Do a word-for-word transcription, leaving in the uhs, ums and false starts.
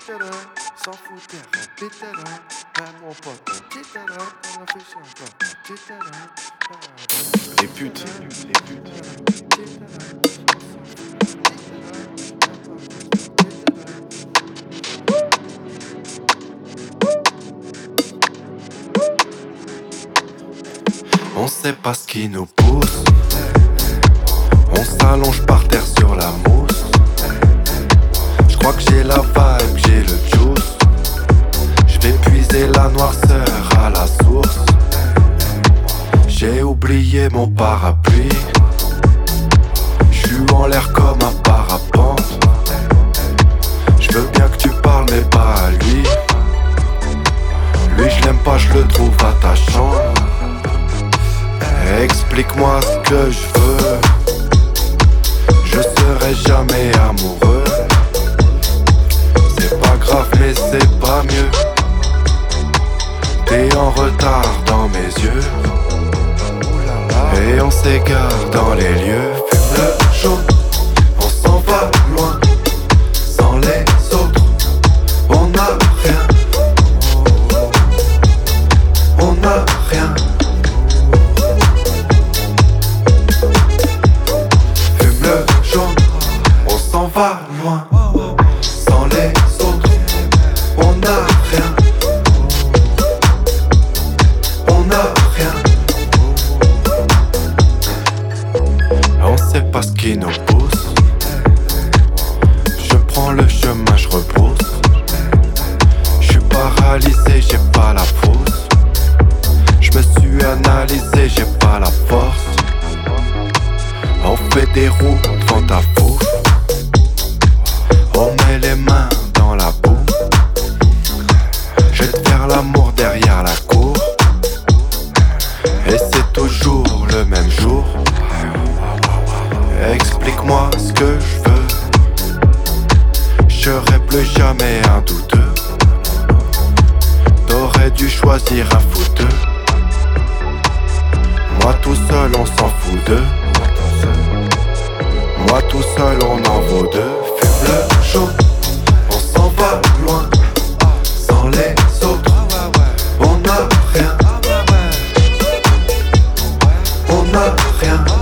titala, sans foutre, titala, à mon pote, titala, on a fait ça encore, titala. Les putes, les putes. On sait pas ce qui nous pousse. On s'allonge par terre sur la mousse. J'crois que j'ai la vibe, j'ai le juice. J'vais puiser la noirceur à la source. J'ai oublié mon parapluie. J'suis en l'air comme un parapente. J'veux bien que tu parles mais pas à lui. Lui je l'aime pas, je le trouve attachant. Explique-moi ce que je veux. Je serai jamais amoureux. C'est pas grave mais c'est pas mieux. T'es en retard dans mes yeux. Et on s'égare dans les lieux. Fume le jaune, on s'en va loin. Sans les autres, on n'a rien. On n'a rien. Fume le jaune, on s'en va loin. Sans les autres, on n'a rien. On n'a rien. On sait pas ce qui nous pousse. Je prends le chemin, je repousse. Je suis paralysé, j'ai pas la fousse. Je me suis analysé, j'ai pas la force. On fait des roues devant ta foule. On met les mains dans la boue. Je vais te faire l'amour derrière la cour. Et c'est toujours le même jour. Explique-moi ce que je veux. Je serai plus jamais un douteux. T'aurais dû choisir un fouteux. Moi tout seul on s'en fout d'eux. Moi tout seul on en vaut deux. Fume le jaune, on s'en va loin. Sans les autres, on n'a rien. On n'a rien.